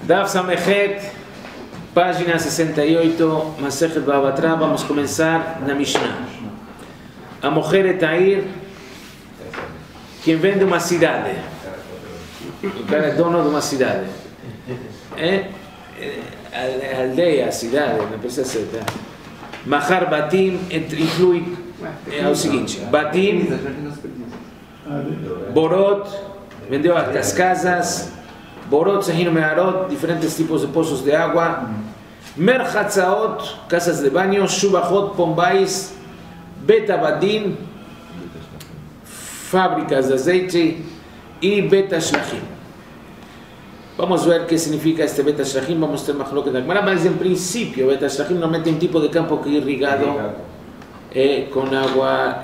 Daf Samechet, página 68, Masechet Bava Batra. Vamos a comenzar na Mishnah. A mujer Etair, quem vende uma cidade. O cara é dono de uma cidade. A aldeia, a cidade, não precisa ser. Mahar Batim inclui o seguinte: Batim, Borot, vendeu as casas, Borot, Sahino Meharot, diferentes tipos de poços de água, Merchatzaot, casas de banho, Shubachot, Pombais, Betabadim, fábricas de azeite e Betashlachim. Vamos ver o que significa este Betashlachim, vamos ter mais louco da Gemara, mas em princípio, Betashlachim normalmente é um tipo de campo que é irrigado com água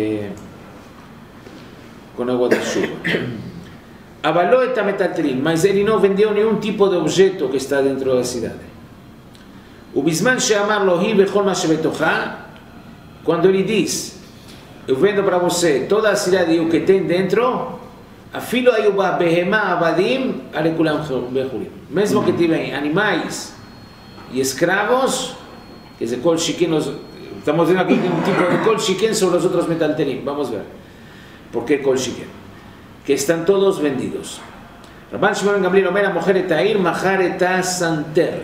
da chuva. Avalou eta metalterim, mas ele não vendeu nenhum tipo de objeto que está dentro da cidade. O bisman she'amar lohi bechol ma shebetocha, quando ele diz, eu vendo para você toda a cidade e o que tem dentro, afilo ayuba behema abadim alekulam bechulim. Mesmo que tiverem animais e escravos, quer dizer, kol shiken, estamos vendo aqui um tipo de kol shiken sobre os outros metalterim. Vamos ver. ¿Por qué kol shiken? Que están todos vendidos. Rabban Shimon ben Gamliel omer, a mujer etair, mahar eta santer.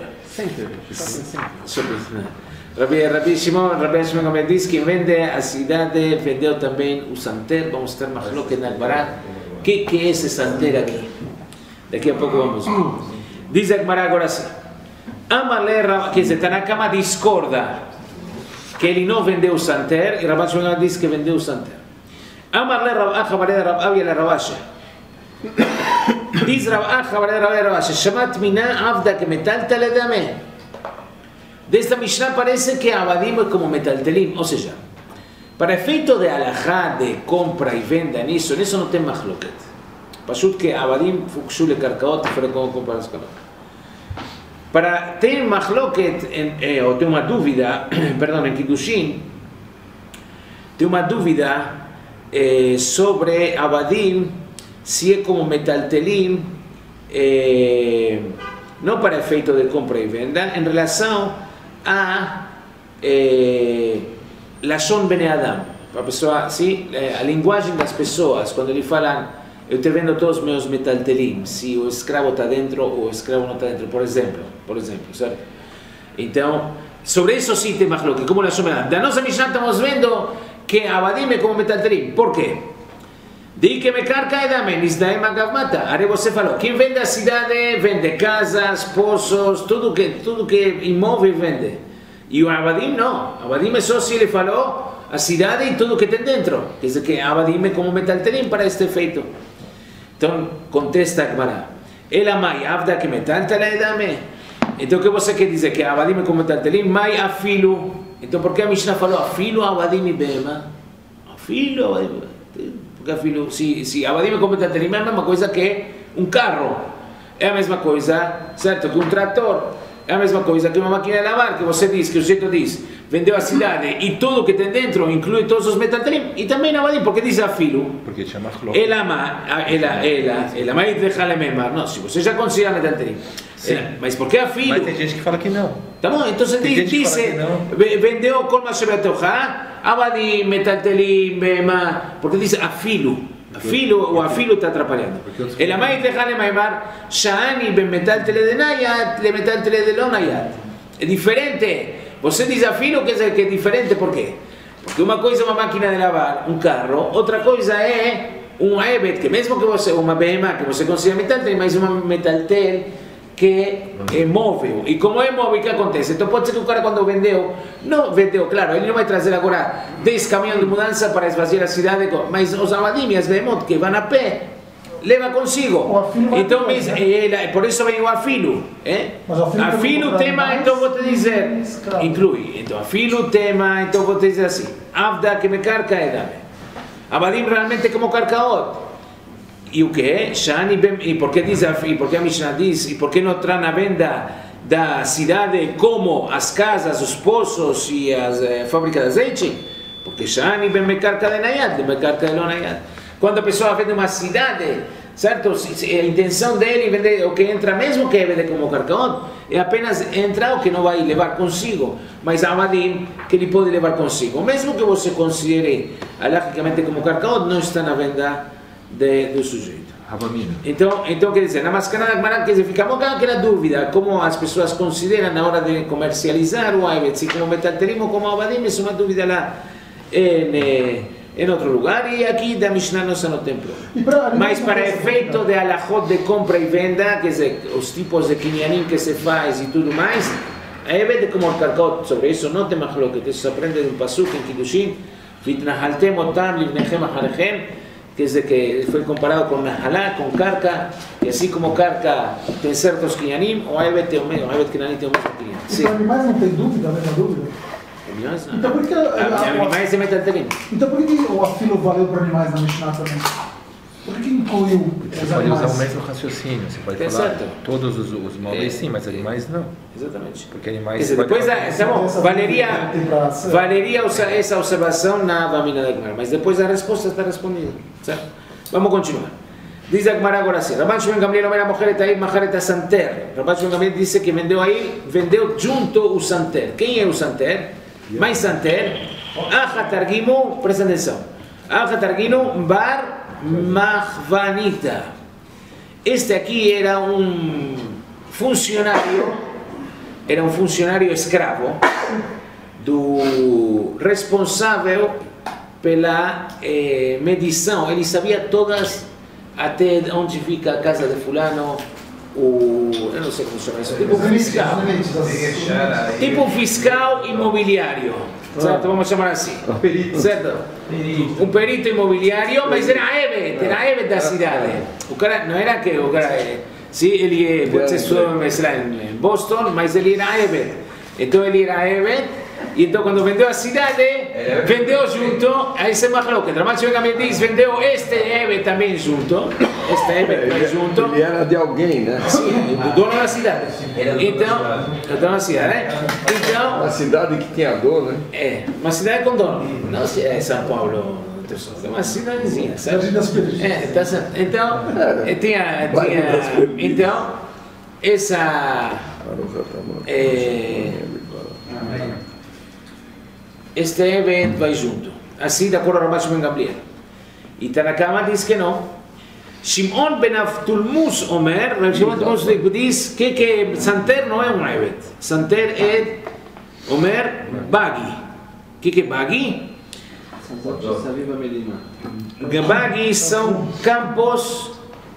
Rabbi Shimon ben Gamliel diz que vende a cidade, vendeu também o santer. Vamos ter machloket na Gemara. O que é esse santer aqui? Daqui a pouco vamos ver. Diz a Gemara agora assim: Amale, quer dizer, Tanakama discorda que ele não vendeu o santer, e Rabban Shimon diz que vendeu o santer. Amar le Rav Acha bar Rav Avia le Rav Asher. Diz Rav Acha bar Rav Asher, Shamat mina avda que metaltele dame. Desta Mishnah parece que Abadim é como metaltelim, ou seja, para efeito de alajá, de compra e venda, nisso não tem machloket. Pashut que Abadim fukshu le karkaot, foi como comprar as karkaot. Para ter machloket, ou ter uma dúvida, perdão, em Kiddushin, tem uma dúvida sobre Abadim, se é como metaltelim, não para efeito de compra e venda, em relação a Lashon Bnei Adam, a pessoa, sim, a linguagem das pessoas, quando eles falam, eu te vendo todos os meus metaltelim, se o escravo está dentro ou o escravo não está dentro, por exemplo, certo? Então, sobre isso sim tem machloket, como Lashon Bnei Adam. Da nossa Mishnah estamos vendo que Abadim é como metaltelim. Por quê? Di que me carca e dame, nisdaem agavmata. Aí você falou, quem vende a cidade, vende casas, poços, tudo que imóvel vende. E o Abadim não. Abadim é só se ele falou a cidade e tudo que tem dentro. Quer dizer que Abadim é como metaltelim para este efeito. Então, contesta a Gemara. Ela mai avda que metaltele dame. Então, o que você quer dizer? Que Abadim é como metaltelim, mai afilo. Então, por que a Mishnah falou afilo Abadim e Bema? Afilo, porque afilo, se Abadim é como metaltelim, é a mesma coisa que um carro, é a mesma coisa, certo, que um trator, é a mesma coisa que uma máquina de lavar, que você diz, que o sujeito diz, vendeu a cidade e tudo que tem dentro inclui todos os metaltelim, e também Abadim, porque diz afilo, porque chama ela mais deixa le memar, não, se você já considera metaltelim. Mas por que afilo? Mas tem gente que fala que não. Tá bom, então você diz, vendeu com uma shebetocha, Abadim, metaltelim, bema, porque diz afilo. O afilo está atrapalhando. Ela mais deixa le memar, shani ben metaltele de nayat, le metaltele de lo nayat. É diferente. Você diz afilo, quer dizer que é diferente, por quê? Porque uma coisa é uma máquina de lavar, um carro, outra coisa é um ebet, que mesmo que você, uma bema, que você considera metaltel, mas uma metaltel que é móvel. E como é móvel, o que acontece? Então pode ser que o cara quando vendeu, claro, ele não vai trazer agora 10 caminhões de mudança para esvaziar a cidade, mas os Abadim e as Behemot que vão a pé, leva consigo. Então, por isso vem o afilo. Afilo tema, então vou te dizer, inclui. Então, afilo tema, então vou te dizer assim, avda que me carca é dame. Abadim realmente é como carcaot. E o que é? E por que diz e por que a Mishnah diz? E por que não traz na venda da cidade como as casas, os poços e as fábricas de azeite? Porque Shani ben mekarka de nayad, de mekarka de lo nayad. Quando a pessoa vende uma cidade, certo? A intenção dele vender o que entra mesmo que vende como carcaot, é apenas entra o que não vai levar consigo, mas avadim que ele pode levar consigo. Mesmo que você considere alahicamente como carcaot, não está na venda do sujeito. Então quer dizer, na mascana da Gemara, quer dizer, ficamos com aquela dúvida, como as pessoas consideram na hora de comercializar o Aibet, se como metalterim ou como avadim, é uma dúvida lá em outro lugar, e aqui da Mishnah não tem problema. Mas para efeito de alahot de compra e venda, quer dizer, os tipos de kinyanim que se faz e tudo mais, Aibet é como o carcaot, sobre isso não tem machloket, isso se aprende de um pasuk em Kiddushin, vitnahaltem otam livnechem acharechem, quer dizer que foi comparado com Nahalá, com Karka, e assim como Karka tem certos kinyanim, o Aibet tem o mesmo, o Aibet Kinyanim tem o mesmo kinyanim. Então animais não tem dúvida, a mesma dúvida? Animais não. Então por que animais é metalterim. Então por que o afilo valeu para animais na Mishnah também? Por que incluiu os animais? Você pode usar o mesmo raciocínio, você pode falar certo. Todos os móveis sim, mas animais não. Exatamente. Porque animais... Quer dizer, depois, valeria essa observação na Vamina da Gemara, mas depois a resposta está respondida. Certo? Vamos continuar. Diz a Gemara agora assim, Rabban Shimon Gamliel Omer Mocheret Air Macharet Santer. Rabban Shimon Gamliel disse que vendeu junto o Santer. Quem é o Santer? Mais Santer, Achatargimu, presta atenção, Achatargimu Bar Mahvanita. Este aqui era um funcionário escravo do responsável pela medição. Ele sabia todas, até onde fica a casa de fulano, eu não sei como chama isso, tipo fiscal imobiliário, certo? Vamos chamar assim, certo? Um perito imobiliário, mas era Aibet da cidade. O cara não era que o cara, sim, ele pode ser estudou em Boston, mas ele era Aibet. Então ele era Aibet, e então quando vendeu a cidade, vendeu junto a esse machloket. Rabban Shimon Gamliel diz, vendeu este Aibet também junto. Este Aibet também junto. Ele era de alguém, né? Sim, o dono da cidade. Então, o dono da cidade, né? Então, uma cidade que tinha dono, né? É, uma cidade com dono. Não é São Paulo, é uma cidadezinha, sabe? Então, então, essa... Este evento vai junto. Assim, de acordo com Rabban Shimon Gamliel. E Tanakama diz que não. Shimon ben Avtulmus Omer, Shimon ben Avtulmus diz que Santer não é um Aibet. Santer é Omer Bagi. O que é Bagi? Bagi são campos,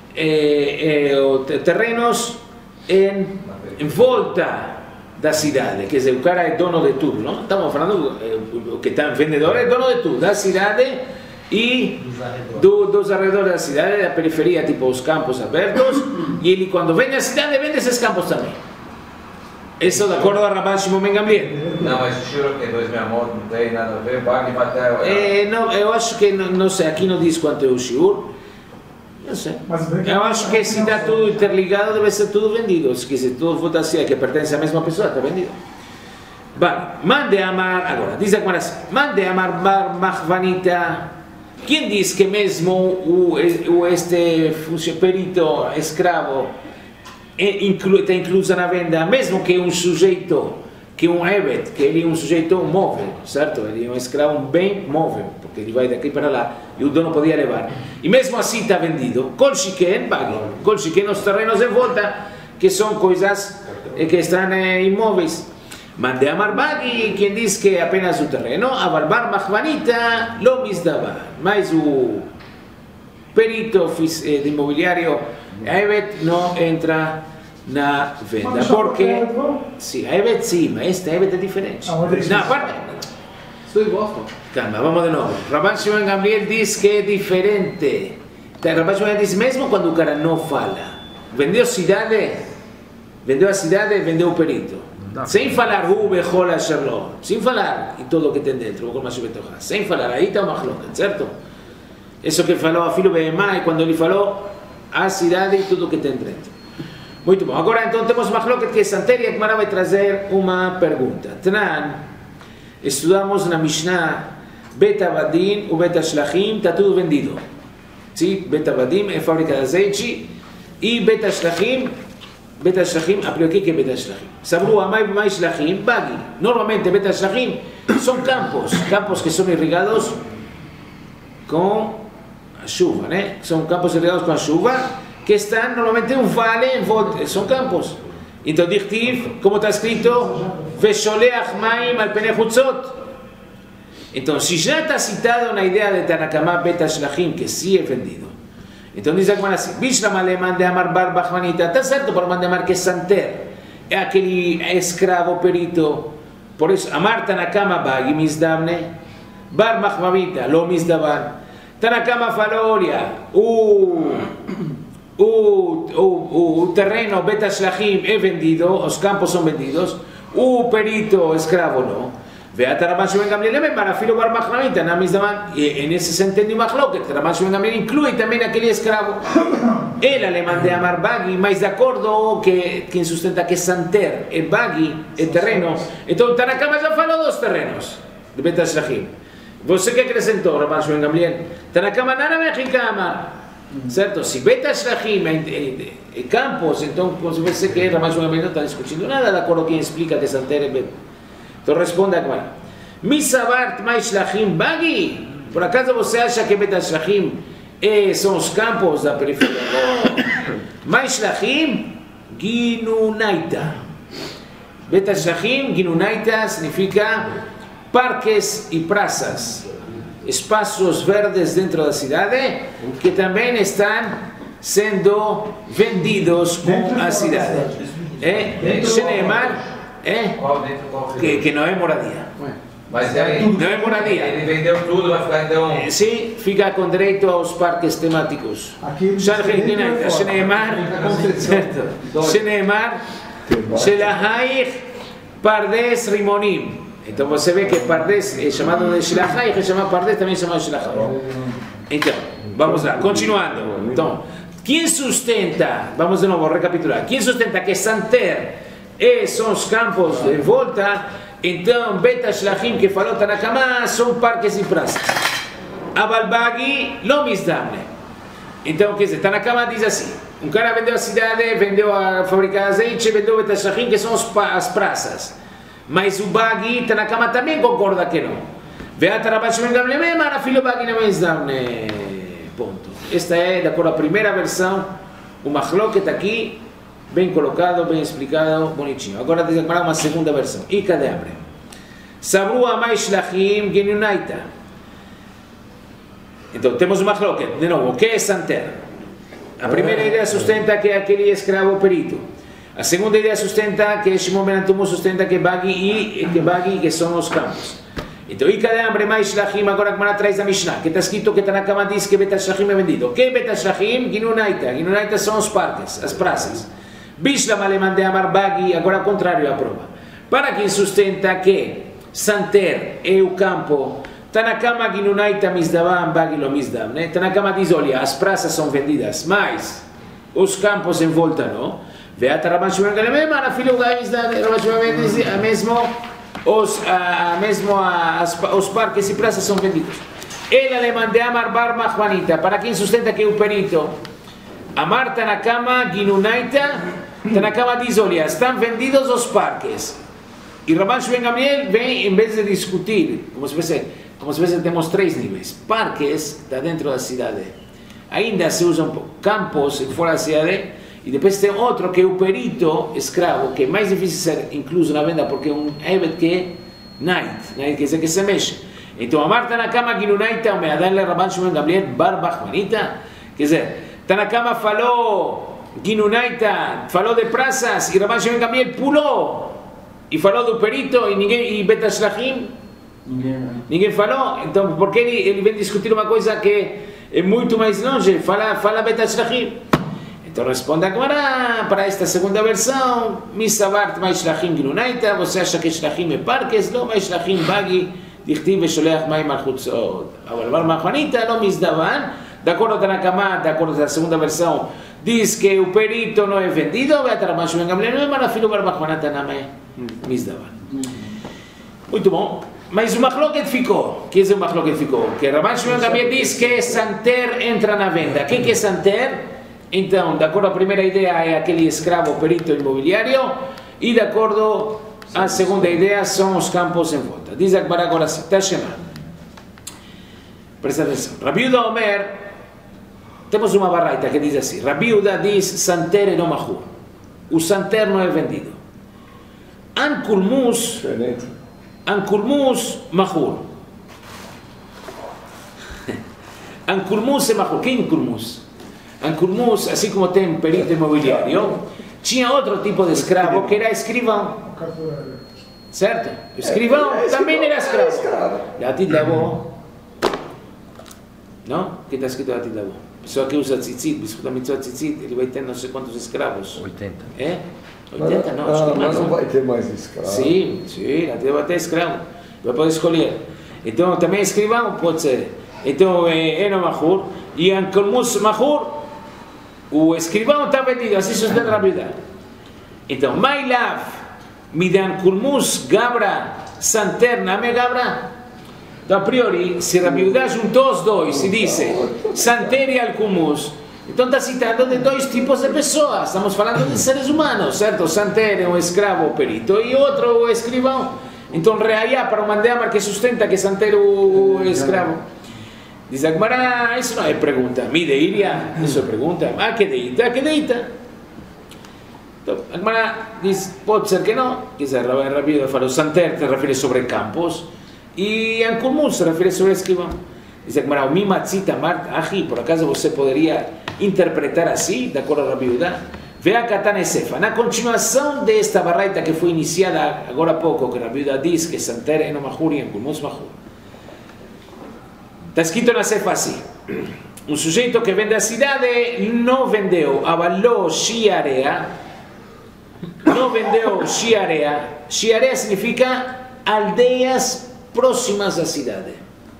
terrenos em volta da cidade, quer dizer, o cara é dono de tudo, não? Estamos falando, o que está vendedor é dono de tudo, da cidade e dos arredores da cidade, da periferia, tipo os campos abertos, e ele quando vende a cidade, vende esses campos também. Isso de acordo a Rabban Shimon ben Gamliel. Não, mas juro que 2000 não tem nada a ver, Bagi vai até... Não, eu acho que, não sei, aqui não diz quanto é o shiur. Não sei. Eu acho que se está tudo interligado, deve ser tudo vendido. Se tudo for assim, que pertence à mesma pessoa, está vendido. Vale, mande amar, agora, diz a Gemara assim, mande amar bar mahvanita. Quem diz que mesmo este perito escravo está incluso na venda, mesmo que um sujeito, que um Aibet, que ele é um sujeito móvel, certo? Ele é um escravo, um bem móvel, porque ele vai daqui para lá e o dono podia levar. E mesmo assim está vendido. Kol shiken, Bagi. Kol shiken, os terrenos em volta, que são coisas que estão imóveis. Mande amar Bagi, quem diz que é apenas o terreno, aval bar mahvanita, lo misdavar. Mas o perito de imobiliário, Aibet não entra na venda, porque sim, Aibet sim, mas este Aibet é diferente. Não, aparte. Estou em Boston. Calma, vamos de novo. Rabban Shimon Gamliel diz que é diferente. Rabban Shimon diz mesmo quando o cara não fala. Vendeu a cidade, vendeu o perito. Sem falar bechol asher lo, sem falar e tudo o que tem dentro, sem falar, aí está o machloket, certo? Isso que falou a filho Behemá, quando ele falou a cidade e tudo o que tem dentro. Muito bom, agora então temos machloket que é Santer, e a Gemara vai trazer uma pergunta. Tran, estudamos na Mishnah Bet Avadim e Bet Shlachim, está tudo vendido. sim, Bet Avadim é fábrica de azeite, e Bet Shlachim aplica o que é Bet Shlachim? Sabru Amai Shlachim, Bagi. Normalmente Bet Shlachim são campos que são irrigados com a chuva, né? São campos irrigados com a chuva, que estão normalmente em um vale em volta, são campos. Então, Dichtiv, como está escrito, Vesholeach Maim al Penei Chutzot. Então, se já está citado na ideia de Tanakama Bet Shlachim, que sim é vendido. Então diz a Gemara assim, Bishlama le mande amar bar bachmanita, está certo para mande amar que é santer, é aquele escravo perito, por isso, amar Tanakama bagi misdavne, bar bachmanita, lo misdavan, Tanakama falou, olha, o terreno Bet Shlachim é vendido, os campos são vendidos, o perito escravo não. ואתה רבן שמעון גמליאל למד אפילו בר מחנמית, en ese se entendió מחלוקת, רבן שמעון גמליאל inclui também aquele escravo. Ela le mandé a amar Bagi, mas de acordo que quem sustenta que Santer é Bagi, é terreno, então Tanakama já falou dos terrenos de Bet Shlachim. Você que acrescentou, Rabban Shimon Gamliel, Tanakama nada me reclama, certo? Se Bet Shlachim é campos, então você que Rabban Shimon Gamliel não está discutindo nada de acordo com quem explica que Santer é Bet. Então responde agora. Misabart mais Shlachim Bagi? Por acaso você acha que Bet Shlachim são os campos da periferia? Mais Shlachim Ginunaita. Bet Shlachim Ginunaita significa parques e praças, espaços verdes dentro da cidade que também estão sendo vendidos com a cidade. Sheneemar que não é moradia. Mas aí, não é moradia. Ele vendeu tudo, vai ficar então. Sim, fica com direito aos parques temáticos. Sheneemar, certo? Sheneemar, Shelahaich, Pardes Rimonim. Então você vê que Pardes é chamado de Shelahaich, é chamado Pardes, também é chamado Shelahaich. Então, vamos lá, continuando. Então, quem sustenta, vamos de novo recapitular, quem sustenta que Santer são os campos de volta, então Bet Shlachim que falou Tanakama são parques e praças. Aval Bagi não misdamne. Então, quer dizer, Tanakama diz assim, um cara vendeu a cidade, vendeu a fábrica de azeite, vendeu Bet Shlachim que são as praças. Mas o Bagi, Tanakama também concorda que não. Veata Rabban Shimon Gamliel, mas filho Bagi não misdamne. Ponto. Esta é, de acordo com a primeira versão, o Machloket aqui, bem colocado, bem explicado, bonitinho. Agora diz uma segunda versão. E cadê abre? Sabru amai shlachim genunaita. Então temos uma machloket. De novo, o que é Santer? A primeira ideia sustenta que é aquele escravo perito. A segunda ideia sustenta que Shimon ben Antumu sustenta que Bagi que são os campos. Então, e cadê abre mais shlachim? Agora que atrás da Mishnah, que está escrito que Tanakama diz que Bet Shlachim é vendido. O que é Bet Shlachim? Genunaita. Genunaita são os parques, as praças. Bishlama le mandé amar Bagi, agora ao contrário a prova. Para quem sustenta que Santer é o campo, Tanakama Ginunaita misdavam, Bagi lo misdavam, né? Tanakama diz, olha, as praças são vendidas, mas os campos em volta não. Veata Rabban Shimon Gamliel, mas filho da Rabban Shimon Gamliel, mesmo os parques e praças são vendidos. Ela le mandé amar bar machmanita, para quem sustenta que é o perito, amar Tanakama Ginunaita, Tanakama diz, olha, estão vendidos os parques. E Rabban Shimon Gamliel vem, em vez de discutir, como se fosse temos três níveis. Parques, está dentro da cidade. Ainda se usam campos fora da cidade. E depois tem outro que é o perito escravo, que é mais difícil ser incluso na venda, porque é um evet que é night, quer dizer que se mexe. Então, amar Tanakama Ginunaita, o meadan-le Rabban Shimon Gamliel bar bachmanita, quer dizer, Tanakama falou Ginunaita, falou de praças, e Rabban Shimon Gamliel pulou, e falou do perito, e Bet Shlachim, ninguém falou. Então, porque ele vem discutir uma coisa que é muito mais longe, fala Bet Shlachim. Então responde agora para esta segunda versão, Misavart mais Shlachim Ginunaita, você acha que Shlachim é parques? Não, mais Shlachim Bagi, Dichtiv e Sholeach Maim al Chutzot. Agora, bar machmanita, não misdavan, de acordo com Tanakama, de acordo com a segunda versão, diz que o perito não é vendido, vai atrás Rabban Shimon Gamliel, mas filho bar machmanita não é misdavan. Muito bom. Mas o Mahloket ficou. O que é o Mahloket ficou? Que Rabban Shimon também diz que Santer entra na venda. Quem que é Santer? Então, de acordo à primeira ideia, é aquele escravo perito imobiliário, e de acordo à segunda ideia, são os campos em volta. Diz a Gemara agora assim, está chamando. Presta atenção. Rabi Yehuda Omer, temos uma barraita que diz assim, Rabi Yehuda diz Santer e não Mahur. O Santer não é vendido. Ankulmus Mahur. Ankulmus é Mahur. Quem é Ankulmus? Ankulmus, assim como tem perito imobiliário, tinha outro tipo de escravo que era escrivão. Certo? Escrivão também era escravo. Latid Lavo. Não? O que está escrito Latid Lavo? Pessoa que usa tzitzit, biscuta mitzvah tzitzit, ele vai ter não sei quantos escravos. 80. É? 80 não, acho que mais. Mas não vai ter mais escravo. Sim, vai ter escravo. Vai poder escolher. Então também escrivão pode ser. Então é no Mahur. E Ankulmus Mahur, o escrivão está vendido, assim sustenta a vida. Então, Mailav, Midan Kulmus Gabra, Santer Name Gabra. Então, a priori, se Rabi Yehuda juntou os dois e disse Santer e Al-Kulmus, então está citando de dois tipos de pessoas. Estamos falando de seres humanos, certo? Santer é um escravo perito e outro o escrivão. Então, reaia para o Mandeamar que sustenta que Santer é o escravo. Diz a Gemara, isso não é pergunta. Mi deiria, isso é pergunta. Ah, que deita, que deita. Então, a Gemara diz, pode ser que não. Quiser, Rabi Yehuda falou, Santer se refere sobre campos e Ankulmus se refere sobre escrivão. Diz a Gemara, o mimatzita mart ahi, por acaso você poderia interpretar assim, de acordo a Rabi Yehuda? Vea Katan Esefa. Na continuação desta barraita que foi iniciada agora há pouco, que Rabi Yehuda diz que Santer é no Mahur e Ankulmus Mahur. Está escrito na Sefa assim: um sujeito que vende a cidade não vendeu avalou Shiarea, não vendeu Shiarea. Shiarea significa aldeias próximas à cidade.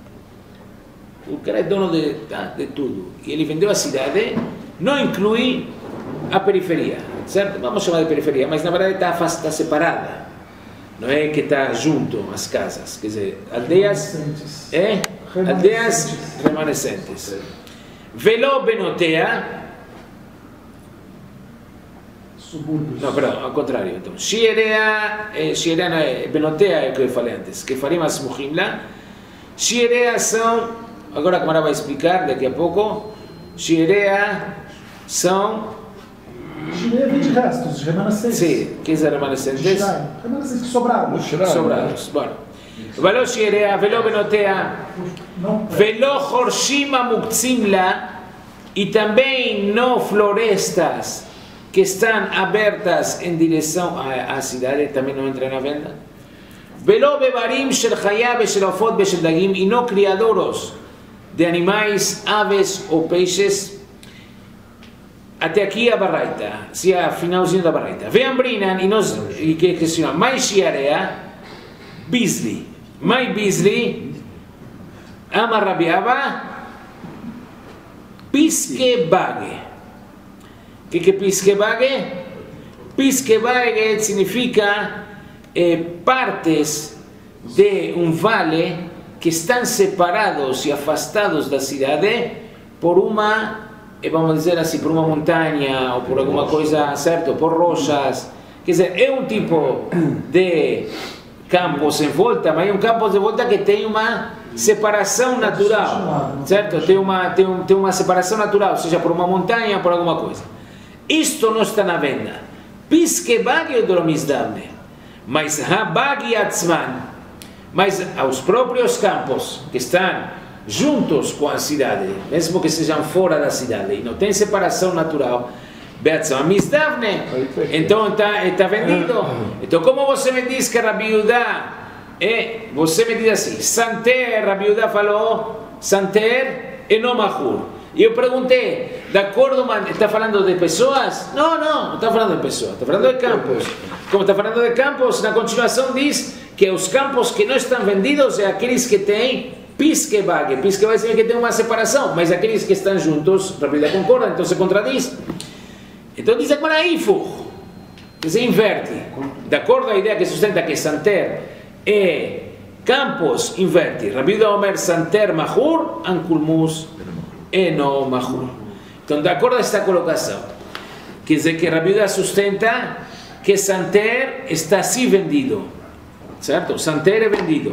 O cara é dono de tudo e ele vendeu a cidade, não inclui a periferia, certo? Vamos chamar de periferia, mas na verdade está separada, não é que está junto às casas, quer dizer, aldeias aldeias remanescentes. Velo Benotea, Subúrbios. não, perdão, ao contrário. Então, Shiarea não é, Benotea é o que eu falei antes, que farim asmuchim lá. Shiarea são, agora a Gemara vai explicar daqui a pouco, Shiarea são... Shirea vem de restos, remanescentes. Sim, que são remanescentes? Remanescentes que sobraram. Sobrados, bueno. Velo Shiarea, Velo Benotea, Velo Horshima Muktzimla, e também não florestas que estão abertas em direção à cidade, também não entram na venda. Velo Bebarim Shel Chaya Shel Ofot Shel Dagim, e não criadouros de animais, aves ou peixes. Até aqui a barraita, se a finalzinho da barraita. Veambrinan, e que se chama Mais Shiarea, Bisli. Mai Bisli, Ama Rabiava, Piskebage. O que é Piskebage? Piskebage significa partes de um vale que estão separados e afastados da cidade por uma, vamos dizer assim, por uma montanha ou por alguma coisa, certo? Por rochas. Quer dizer, é um tipo de campos em volta, mas é um campo de volta que tem uma separação natural, certo? Tem uma separação natural, seja por uma montanha ou por alguma coisa. Isto não está na venda. Piskebagi ou Dromisdamne, mas Habagi Atzman, mas aos próprios campos que estão juntos com a cidade, mesmo que sejam fora da cidade e não tem separação natural, então está vendido. Então, como você me diz que Rabi Yehuda você me diz assim, Santer, Rabi Yehuda falou, Santer e não Mahur. E eu perguntei, de acordo, está falando de pessoas? Não está falando de pessoas, está falando de campos. Como está falando de campos, na continuação diz que os campos que não estão vendidos é aqueles que têm Piskebag. Piskebag significa que tem uma separação, mas aqueles que estão juntos, Rabi Yehuda concorda, então se contradiz. Então diz que que se inverte. De acordo à ideia que sustenta que Santer é Campos, inverte. Rabbi Yehuda Omer Santer Mahur, Ankulmus Eno Mahur. Então, de acordo a esta colocação, quer dizer que Rabbi Yehuda sustenta que Santer está assim vendido, certo? Santer é vendido.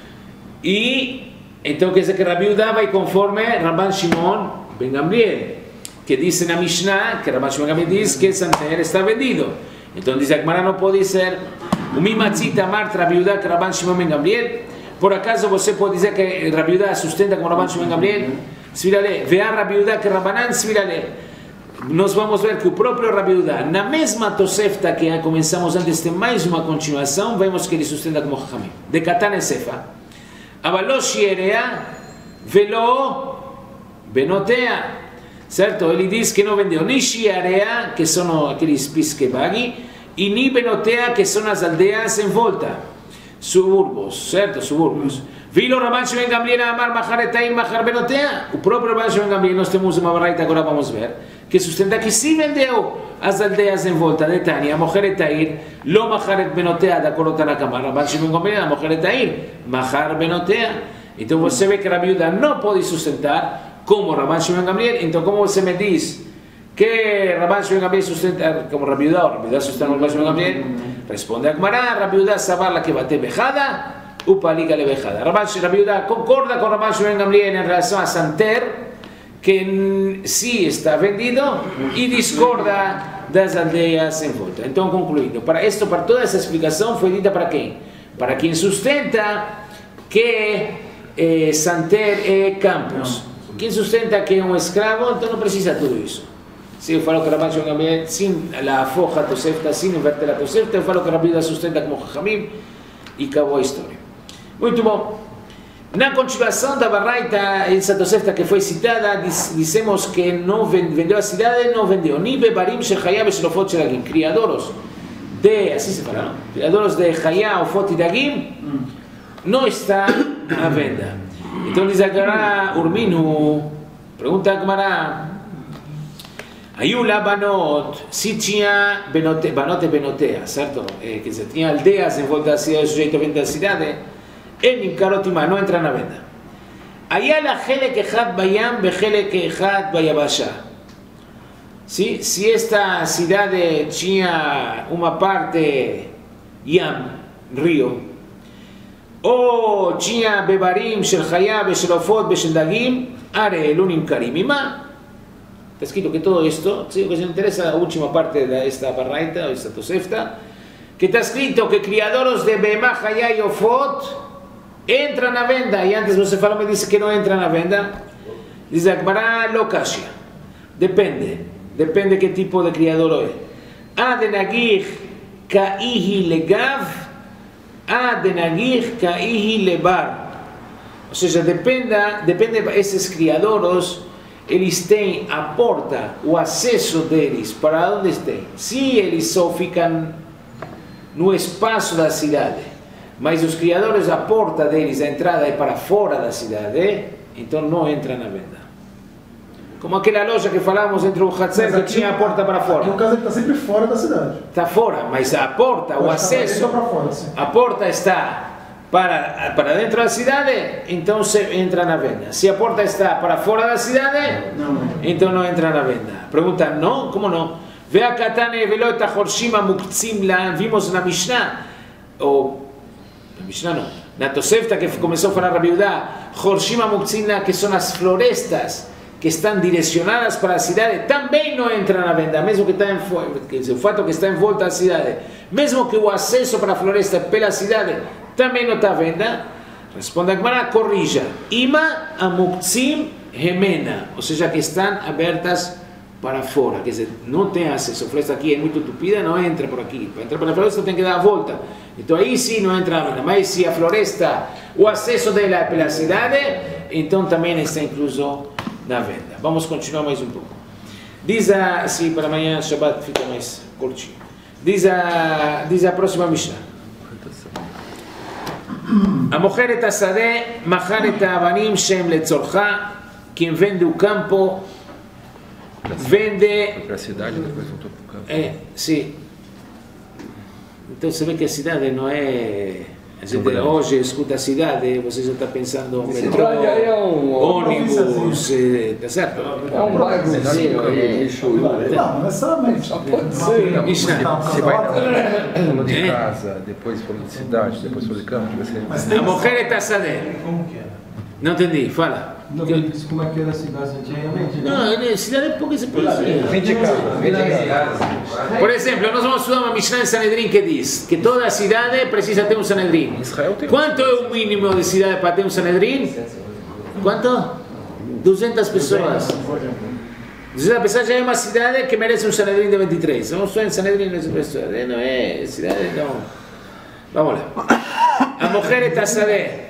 E então quer dizer que Rabbi Yehuda vai conforme Rabban Shimon Ben Gamliel, que diz na Mishnah, que Rabban Shimon Ben Gamliel diz que Santer está vendido. Então diz a Gemara, não pode ser o mimatzita Mart Rabbi Yehuda que Rabban Shimon Ben Gamliel. Por acaso você pode dizer que Rabbi Yehuda sustenta como Rabban Shimon Ben Gamliel? Svirale, vea Rabbi Yehuda que Rabbanan Svirale. Nós vamos ver que o próprio Rabbi Yehuda, na mesma Tosefta que começamos antes, tem mais uma continuação, vemos que ele sustenta como Chachamim. De Katan e Sefa. Avalo Shierea Velo Benotea. Certo? Ele diz que não vendeu nem Shierea, que são aqueles Piskebagi, e nem Benotea, que são as aldeias em volta. Subúrbios, certo? Subúrbios. Vilo Rabban Shimon Gamliel Amar Machar Etaim Machar Benotea. O próprio Rabban Shimon Gamliel, nós temos uma baraita, agora vamos ver, que sustenta que sim vendeu as aldeias em volta de Tânia, Mocher Etair, Lo Machar Et Benotea, de acordo com a Kamar, Rabban Shimon Gamliel, Mocher Etair, Machar Benotea. Então você vê que Rabbi Yehuda não pode sustentar como Rabban Shimon Gamliel. Então como você me diz que Rabban Shimon Gamliel sustenta como Rabbi Yehuda, ou Rabbi Yehuda sustenta como Rabban Shimon Gamliel? Responde a Gemara, Rabbi Yehuda sabar la que bate bejada, upaliga le bejada. Rabbi Yehuda concorda com Rabban Shimon Gamliel em relação a Santer, que sí está vendido, y discorda das aldeias en volta. Então, concluindo, para toda essa explicação foi dita para quem? Para quem sustenta que Santer é Campos. Quem sustenta que é um escravo, então não precisa tudo isso. Se eu falo que Rabban Shimon Gamliel, sin la foja Tosefta, sin inverter a Tosefta, eu falo que Rabbi Yehuda sustenta como Chachamim, e acabou a história. Muito bom. Na continuação da baraita, essa Tosefta que foi citada, dissemos que não vendeu a cidade, não vendeu nem Bebarim, Shechayá, Beshelofot, Shelagim, criadores de, assim se fala, não? Criadores de Chayá, Ofot e Dagim, não está à venda. Então diz agora Urminu, pergunta a Gemara, Ayula Banot, se tinha Banot e Benotea, certo? Quer dizer, tinha aldeias em volta da cidade, o sujeito vende a cidade, אין נמכרות עמה, לא entran a venda. היה לה חלק אחד בים וחלק אחד ביבשה. Si esta ciudad tinha uma parte yam, rio, או tinha bebarim של חיה ושל עופות ושל דגים, הרי לא נמכרים עמה. Está escrito que todo esto, si os interesa la última parte de esta barraita, o esta Tosefta, que está escrito que criadores de Behemá, Chaya y Ofot entran a venda, e antes você falou, me disse que não entram na venda. Diz a Gemara, lo kashia. Depende que tipo de criador é. Adenagir kaihi legav, adenagir kaihi lebar. Ou seja, depende esses criadores, eles têm a porta, o acesso deles, para onde estão. Se eles só ficam no espaço da cidade, mas os criadores, a porta deles, a entrada é para fora da cidade, então não entra na venda. Como aquela loja que falamos entre o Hatzer, que tinha a porta para fora. No caso, ele está sempre fora da cidade. Está fora, mas a porta, o acesso, fora, a porta está para dentro da cidade, então entra na venda. Se a porta está para fora da cidade, então não entra na venda. Pergunta, não? Como não? Vea Katane Velot Horshima Muktzim Lan, vimos na Mishnah, ou na Mishnah não, na Tosefta que começou a falar Rabbi Yehuda, Horshima Muktzim Lan, que são as florestas que estão direcionadas para a cidade, também não entra na venda, mesmo que está o fato que está em volta da cidade, mesmo que o acesso para a floresta pela cidade também não está à venda. Responde a Gemara, corrija, Ima Amuktzim Hemena, ou seja, que estão abertas para fora, quer dizer, não tem acesso, a floresta aqui é muito tupida, não entra por aqui, para entrar para a floresta tem que dar a volta, então aí sim não entra na venda, mas se a floresta, o acesso dela é pela cidade, então também está incluso na venda. Vamos continuar mais um pouco. Diz assim, para amanhã Shabbat fica mais curtinho. Diz a próxima Mishnah. המוכר את השדה, מכר את האבנים שהם לצורך, quem vende o campo, vende... Para a cidade, depois voltou para o campo. Sim. Então você vê que a cidade não é Hoje escuta a cidade, você já está pensando no metrô, ônibus, tá certo? É um bairrozinho aí, lixo. Não, necessariamente. Pode ser. Você vai pulando de casa, depois pulando de cidade, depois pulando de campo, você... A mulher está sadé. Como que era? Não entendi, fala. Não, como é que era a cidade antigamente? Não, cidade é pouco se pode dizer. Vem de casa. Por exemplo, nós vamos estudar uma Mishnah em Sanedrim que diz que toda cidade precisa ter um Sanedrim. Israel tem. Quanto é o mínimo de cidade para ter um Sanedrim? Quanto? 200 pessoas. 200 pessoas já é uma cidade que merece um Sanedrim de 23. Vamos estudar em Sanedrim de pessoas. Não é cidade, não. Vamos lá. A mulher está sadé.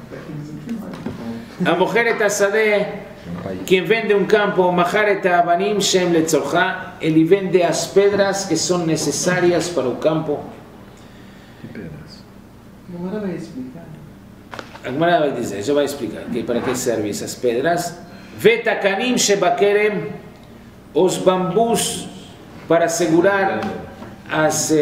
A mulher está sadé. Quem vende um campo, Maharet Abanim Shem Letzorcha, ele vende as pedras que são necessárias para o campo. Que pedras? Não era vai explicar. A Gemara vai dizer, já vai explicar para que servem essas pedras. Vetakanim Shebakerem, os bambus para segurar as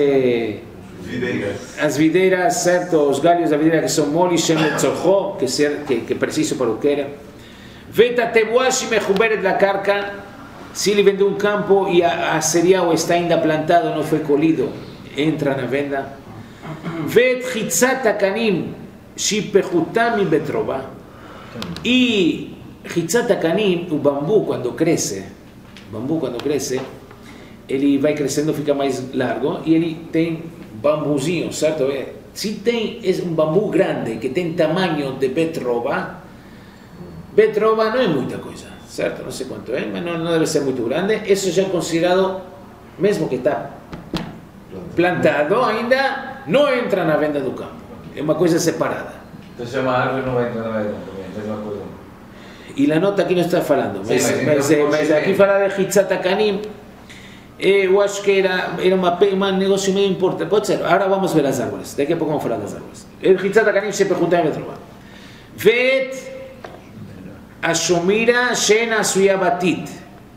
videiras, certo? Os galhos da videira que são moles, Shem Letzorcho, que preciso para o querem. Veta tebuashi mechuberet la carca, se ele vendeu um campo e a cereal está ainda plantado, não foi colhido, entra na venda. Vet chitzat akanim shipechutam betrova, e chitzat akanim, o bambu quando cresce, ele vai crescendo, fica mais largo e ele tem bambuzinho, certo? Se tem um bambu grande que tem tamanho de betrova não é muita coisa, certo? Não sei quanto é, mas não deve ser muito grande. Isso já é considerado, mesmo que está plantado, ainda não entra na venda do campo. É uma coisa separada. Então se chama árvore não vai entrar na venda também, é a mesma coisa. E a nota aqui não está falando, Sim, mas aqui fala de Hitzat Akanim. Eu acho que era um negócio meio importante. Pode ser, agora vamos ver as árvores. Daqui a pouco vamos falar das árvores. El Hitzat Akanim se pergunta em Betrova. Vet a Shomira Shena Suyabatit.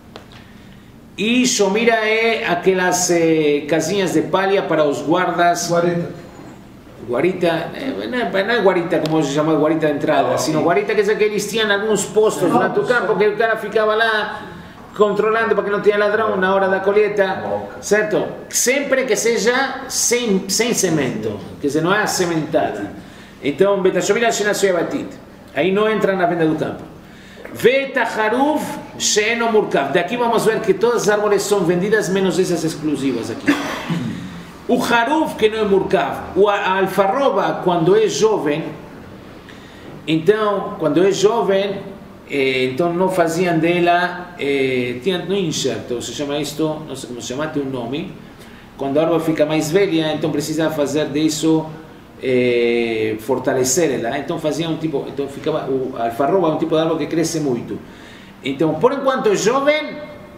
E Shomira é aquelas casinhas de palha para os guardas. Guarita, não é guarita como se chama guarita de entrada, sino guarita que é que eles tinham alguns postos durante o campo que o cara ficava lá controlando para que não tenha ladrão na hora da colheita, certo? Sempre que seja sem cemento, que se não é sementada. Então, Betashomira Shena Suyabatit. Aí não entra na venda do campo. Veta Haruf Sheno Murkav. Daqui vamos ver que todas as árvores são vendidas, menos essas exclusivas aqui. O Haruf, que não é Murkav. A alfarroba, quando é jovem, então, então não faziam dela, tinha no enxerto, se chama isto, não sei como se chama, tem um nome. Quando a árvore fica mais velha, então precisa fazer disso, fortalecer ela, então fazia um tipo, então ficava, a alfarroba é um tipo de árvore que cresce muito. Então, por enquanto é jovem,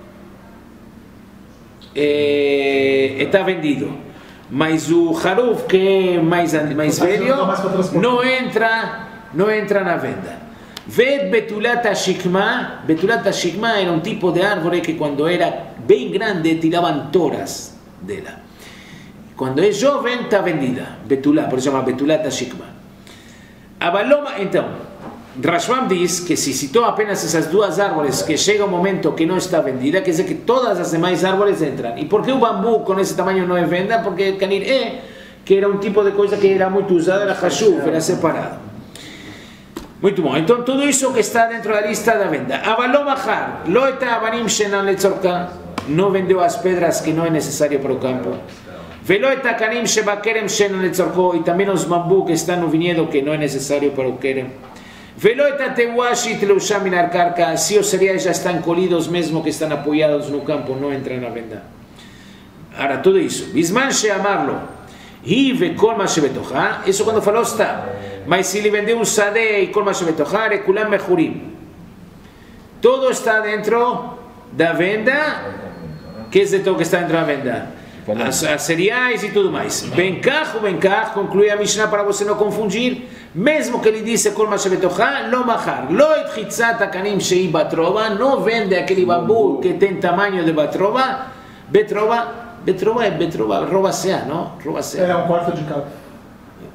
está vendido, mas o haruf, que é mais velho, não entra na venda. Ved betulat hashikma. Betulat hashikma era um tipo de árvore que quando era bem grande tiravam toras dela. Quando é jovem está vendida, betulá, por isso chama betulat hashikma. A baloma, então, Rashbam diz que se citou apenas essas duas árvores que chega um momento que não está vendida, quer dizer que todas as demais árvores entram. E por que o bambu com esse tamanho não é venda? Porque canir que era um tipo de coisa que era muito usada, era hashuf, era separado. Muito bom, então tudo isso que está dentro da lista da venda. A baloma har, loeta abanim shenan letzorka, não vendeu as pedras que não é necessário para o campo. Veloeta kanim shebakerem shenan letzorko, e também os bambu que estão no vinhedo que não é necessário para o kerem. Veloeta tewashi tleusha minar karka, se os cereais já estão colhidos, mesmo que estão apoiados no campo, não entram na venda. Agora, tudo isso. Bisman sheamarlo, hi vekol ma shebetocha, isso quando falou está. Mas se ele vendeu um sadeh e kol ma shebetocha, rekulam mechurim. Todo está dentro da venda. Que é todo que está dentro da venda? As cereais e tudo mais. Benkach, conclui a Mishnah para você não confundir. Mesmo que ele disse kol ma shebetocha, lo mahar. Lo et chitzat akanim shei batrova, não vende aquele bambu que tem tamanho de batrova. Betrova é betrova, robacea, não? Robacea. É um quarto de cada.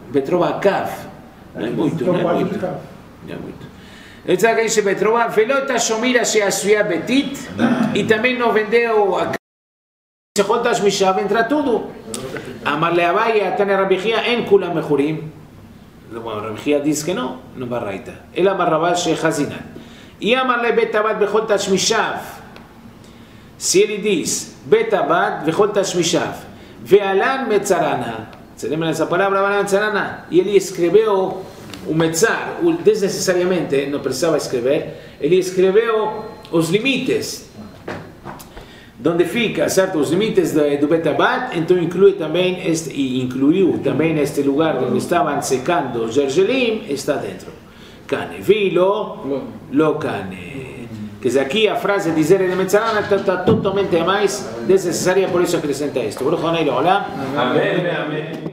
Betrova Kav. Não é muito, não é muito. Não é muito. Ele diz Betrova, Velota Shomira Sheasuya Betit, e também não vendeu a Sechotas Mishav, entra tudo. Amar Leabai, Atane Rabihia, En Kula Mechurim. Rabihia diz que não vai raita. Ele amar Rabash Shechazinan. E amar Le Betabat Bechotas Mishav. Se ele diz Betabat Bechotas Mishav, Vealan Metzarana. Você lembra dessa palavra, Vealan Metzarana? E ele escreveu o Metzar, desnecessariamente, não precisava escrever, ele escreveu os limites, onde fica, certo, os limites do Betabat, então incluiu também este lugar onde estavam secando os gergelim, está dentro. Cane, vilo, lo cane. Que se aqui a frase dizer de Metzarana está totalmente mais desnecessária, por isso acrescenta isto. Amém.